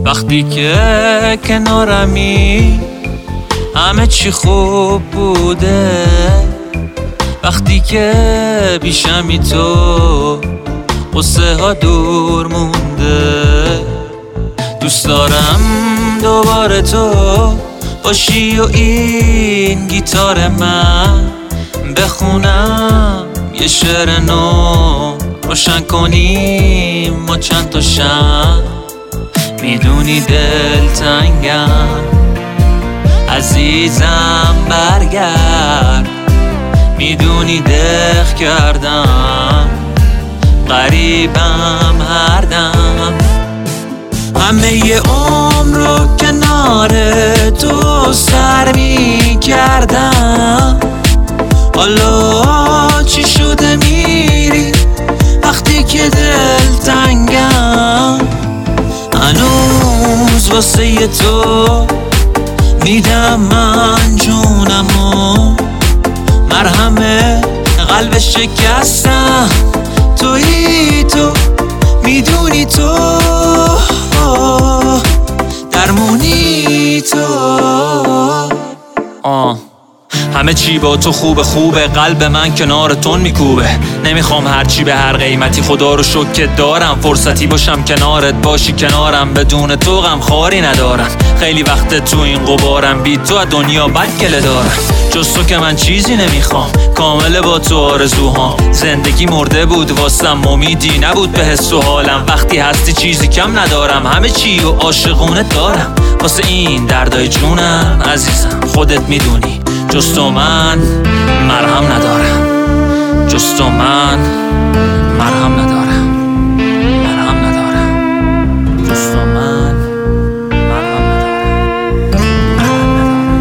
وقتی که کنارمی همه چی خوب بوده، وقتی که بیشمی تو قصه ها دور مونده. دوست دارم دوباره تو باشی و این گیتار من بخونم یه شعر نو روشن کنیم ما چند تا شم. میدونی دل تنگم عزیزم برگرد، میدونی دق کردم غریبم هر دم. همه ی عمر رو کنار تو سر می کردم، حالا چی شده میری وقتی که دل تنگم. هنوز واسه تو میدم من جونمو، مرهم قلب شکستم تویی تو، میدونی تو درمونی تو. همه چی با تو خوبه، قلب من کنار تون میکوبه. نمیخوام هرچی به هر قیمتی، خدا رو شکر که دارم فرصتی باشم کنارت، باشی کنارم، بدون تو غم خاری ندارم. خیلی وقت تو این غبارم، بی تو از دنیا بد گله دارم. جز تو که من چیزی نمیخوام، کامل با تو آرزوهام. زندگی مرده بود واسم، امیدی نبود به حس و حالم. وقتی هستی چیزی کم ندارم، همه چی و عاشقونه دارم. واسه این دردای جونم عزیزم خودت میدونی، جز تو من مرهم ندارم، جز تو من مرهم ندارم، مرهم ندارم، جز تو من مرهم ندارم، مرهم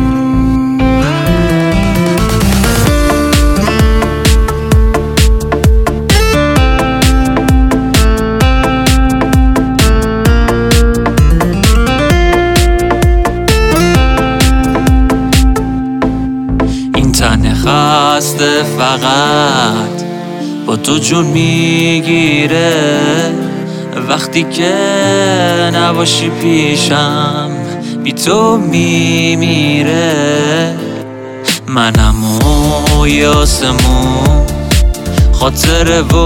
خسته فقط با تو جون میگیره، وقتی که نباشی پیشم بی تو میمیره. منم و یاسمون خاطر و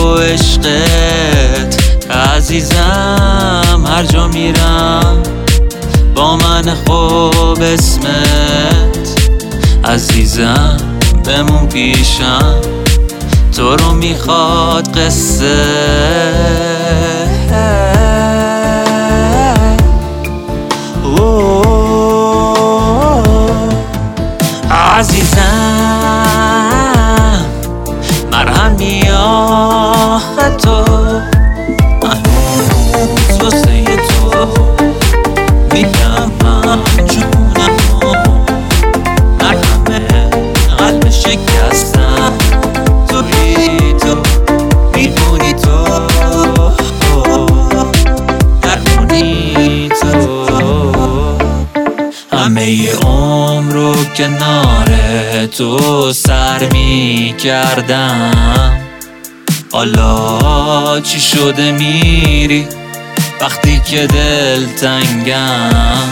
عشقت عزیزم، هر جا میرم با من خوب اسمت عزیزم بمون پیشم، تو رو میخواد قصه. عزیزم مرهمی آخه تو، هنوز واسه تو میدم من جونمو، مرهم قلب شکستم تویی تو، میدونی تو درمونی تو. همه ی عمر رو کنار تو سر می کردم، حالا چی شده میری وقتی که دل تنگم.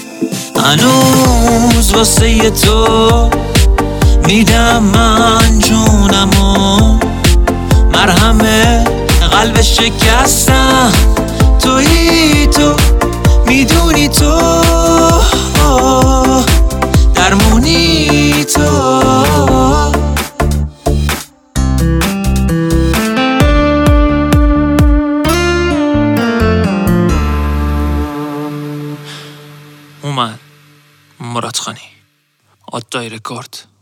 هنوز واسه تو میدم من جونمو، مرهم قلب شکستم تویی تو، میدونی تو درمونی تو. اومد مراد خانی آدای رکورد.